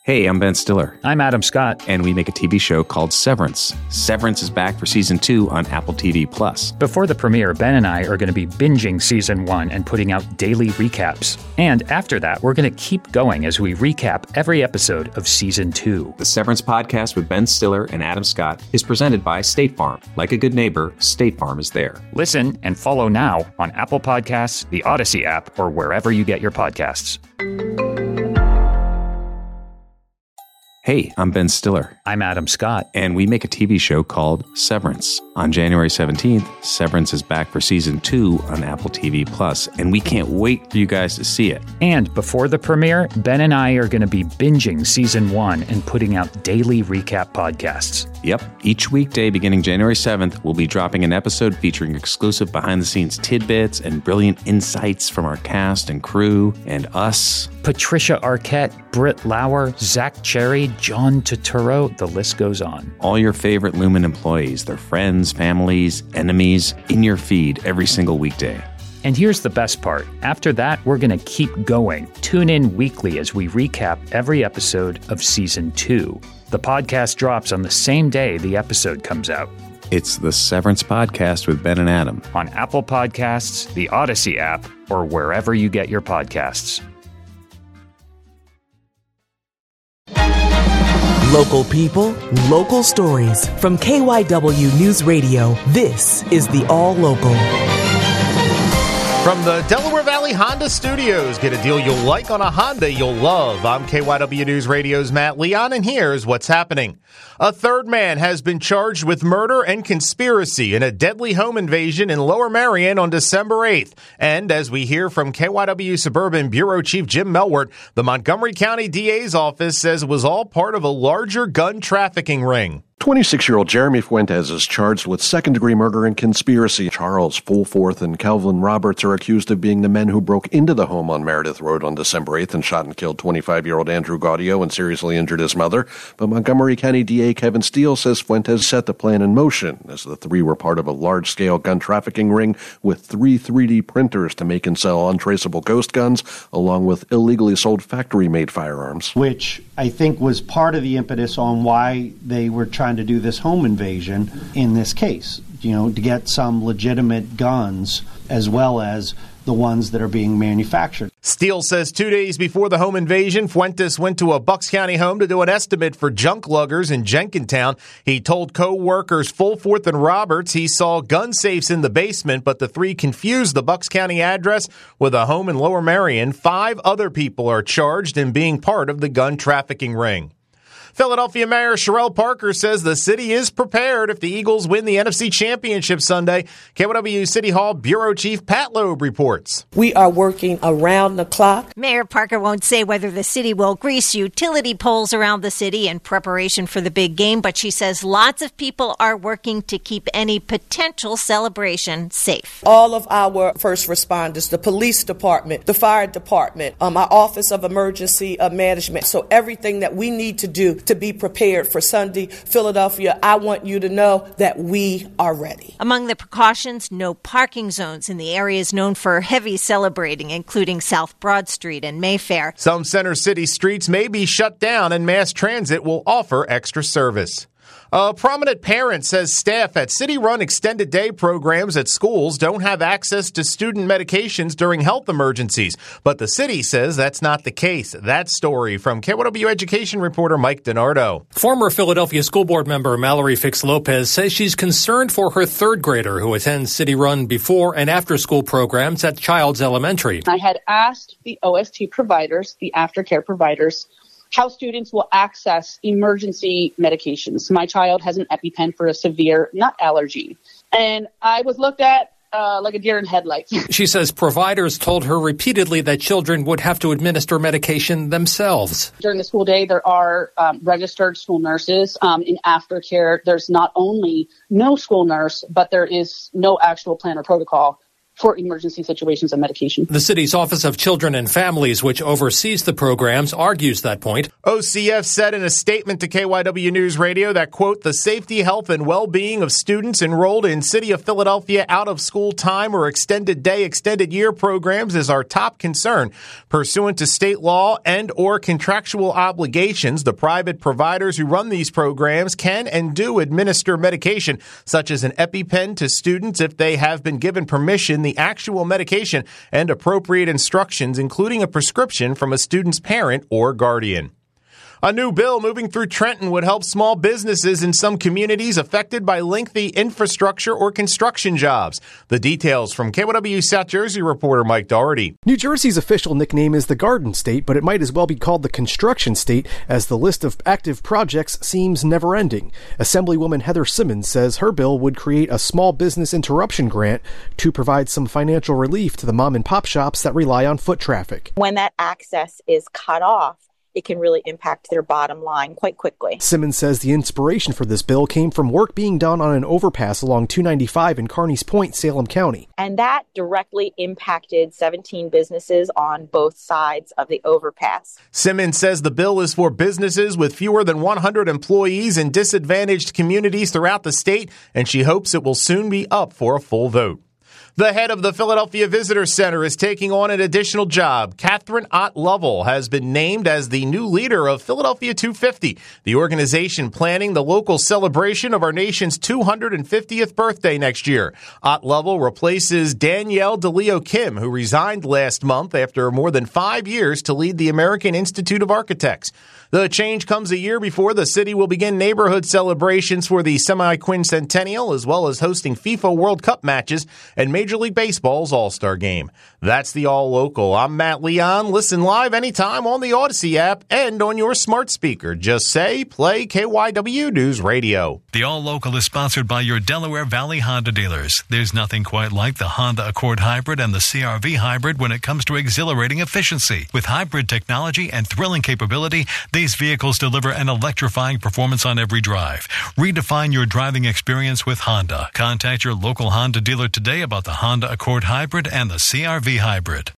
Hey, I'm Ben Stiller. I'm Adam Scott. And we make a TV show called Severance. Severance is back for Season 2 on Apple TV+. Before the premiere, Ben and I are going to be binging Season 1 and putting out daily recaps. And after that, we're going to keep going as we recap every episode of Season 2. The Severance podcast with Ben Stiller and Adam Scott is presented by State Farm. Like a good neighbor, State Farm is there. Listen and follow now on Apple Podcasts, the Odyssey app, or wherever you get your podcasts. Hey, I'm Ben Stiller. I'm Adam Scott. And we make a TV show called Severance. On January 17th, Severance is back for Season 2 on Apple TV+, and we can't wait for you guys to see it. And before the premiere, Ben and I are going to be binging Season 1 and putting out daily recap podcasts. Yep. Each weekday beginning January 7th, we'll be dropping an episode featuring exclusive behind-the-scenes tidbits and brilliant insights from our cast and crew and us. Patricia Arquette, Britt Lauer, Zach Cherry, John Turturro, the list goes on. All your favorite Lumen employees, their friends, families, enemies, in your feed every single weekday. And here's the best part. After that, we're going to keep going. Tune in weekly as we recap every episode of Season 2. The podcast drops on the same day the episode comes out. It's the Severance Podcast with Ben and Adam. On Apple Podcasts, the Odyssey app, or wherever you get your podcasts. Local people, local stories. From KYW News Radio, this is the All Local. From the Delaware Valley Honda Studios, get a deal you'll like on a Honda you'll love. I'm KYW News Radio's Matt Leon, and here's what's happening. A third man has been charged with murder and conspiracy in a deadly home invasion in Lower Merion on December 8th. And as we hear from KYW Suburban Bureau Chief Jim Melwert, the Montgomery County DA's office says it was all part of a larger gun trafficking ring. 26-year-old Jeremy Fuentes is charged with second-degree murder and conspiracy. Charles Fulforth and Calvin Roberts are accused of being the men who broke into the home on Meredith Road on December 8th and shot and killed 25-year-old Andrew Gaudio and seriously injured his mother. But Montgomery County DA Kevin Steele says Fuentes set the plan in motion, as the three were part of a large-scale gun trafficking ring with 3 3D printers to make and sell untraceable ghost guns, along with illegally sold factory-made firearms. Which I think was part of the impetus on why they were trying to do this home invasion in this case, to get some legitimate guns as well as the ones that are being manufactured. Steele says 2 days before the home invasion, Fuentes went to a Bucks County home to do an estimate for junk luggers in Jenkintown. He told co-workers Fulforth and Roberts he saw gun safes in the basement, but the three confused the Bucks County address with a home in Lower Merion. 5 other people are charged in being part of the gun trafficking ring. Philadelphia Mayor Sherelle Parker says the city is prepared if the Eagles win the NFC Championship Sunday. KYW City Hall Bureau Chief Pat Loeb reports. We are working around the clock. Mayor Parker won't say whether the city will grease utility poles around the city in preparation for the big game, but she says lots of people are working to keep any potential celebration safe. All of our first responders, the police department, the fire department, our Office of Emergency Management. So everything that we need to do to be prepared for Sunday. Philadelphia, I want you to know that we are ready. Among the precautions, no parking zones in the areas known for heavy celebrating, including South Broad Street and Mayfair. Some center city streets may be shut down and mass transit will offer extra service. A prominent parent says staff at city-run extended day programs at schools don't have access to student medications during health emergencies. But the city says that's not the case. That story from KYW Education reporter Mike DiNardo. Former Philadelphia School Board member Mallory Fix-Lopez says she's concerned for her third grader who attends city-run before and after school programs at Childs Elementary. I had asked the OST providers, the aftercare providers, how students will access emergency medications. My child has an EpiPen for a severe nut allergy. And I was looked at like a deer in headlights. She says providers told her repeatedly that children would have to administer medication themselves. During the school day, there are registered school nurses. In aftercare, there's not only no school nurse, but there is no actual plan or protocol for emergency situations and medication. The city's Office of Children and Families, which oversees the programs, argues that point. OCF said in a statement to KYW News Radio that, quote, the safety, health, and well-being of students enrolled in City of Philadelphia out-of-school time or extended day, extended year programs is our top concern. Pursuant to state law and or contractual obligations, the private providers who run these programs can and do administer medication, such as an EpiPen, to students if they have been given permission, the actual medication, and appropriate instructions, including a prescription from a student's parent or guardian. A new bill moving through Trenton would help small businesses in some communities affected by lengthy infrastructure or construction jobs. The details from KYW South Jersey reporter Mike Doherty. New Jersey's official nickname is the Garden State, but it might as well be called the Construction State, as the list of active projects seems never-ending. Assemblywoman Heather Simmons says her bill would create a small business interruption grant to provide some financial relief to the mom-and-pop shops that rely on foot traffic. When that access is cut off, it can really impact their bottom line quite quickly. Simmons says the inspiration for this bill came from work being done on an overpass along 295 in Carneys Point, Salem County. And that directly impacted 17 businesses on both sides of the overpass. Simmons says the bill is for businesses with fewer than 100 employees in disadvantaged communities throughout the state, and she hopes it will soon be up for a full vote. The head of the Philadelphia Visitor Center is taking on an additional job. Catherine Ott Lovell has been named as the new leader of Philadelphia 250, the organization planning the local celebration of our nation's 250th birthday next year. Ott Lovell replaces Danielle DeLeo Kim, who resigned last month after more than 5 years to lead the American Institute of Architects. The change comes a year before the city will begin neighborhood celebrations for the semi-quincentennial, as well as hosting FIFA World Cup matches and Major League Baseball's All-Star Game. That's the All Local. I'm Matt Leon. Listen live anytime on the Odyssey app and on your smart speaker. Just say, play KYW News Radio. The All Local is sponsored by your Delaware Valley Honda dealers. There's nothing quite like the Honda Accord Hybrid and the CR-V Hybrid when it comes to exhilarating efficiency. With hybrid technology and thrilling capability, these vehicles deliver an electrifying performance on every drive. Redefine your driving experience with Honda. Contact your local Honda dealer today about the Honda Accord Hybrid and the CR-V Hybrid.